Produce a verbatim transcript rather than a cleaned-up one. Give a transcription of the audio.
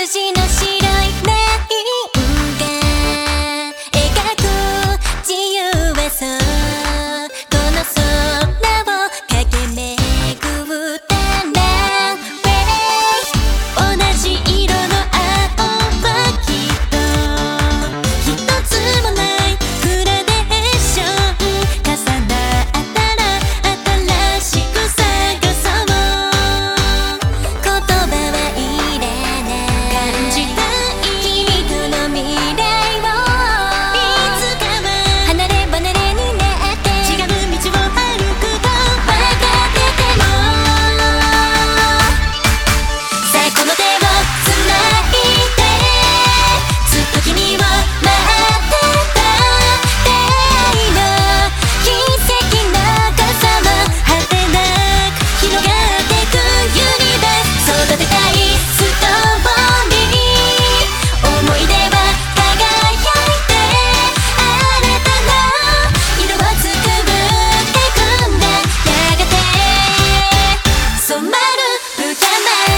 筋の白いラインが描く自由はそうこの空を駆け巡ったランウェイ同じ色の青はきっと一つもないグラデーション重なったら新しく探そう言葉はいらない感じたい君との未来をいつかは離れ離れになって違う道を歩くと分かっててもさあこの手をつないでずっと君を待ってた出会いの奇跡の傘を果てなく広がってくユニバース育てたいストーリー思い出は輝いて新たな色を作ってくんだやがて染まる深まる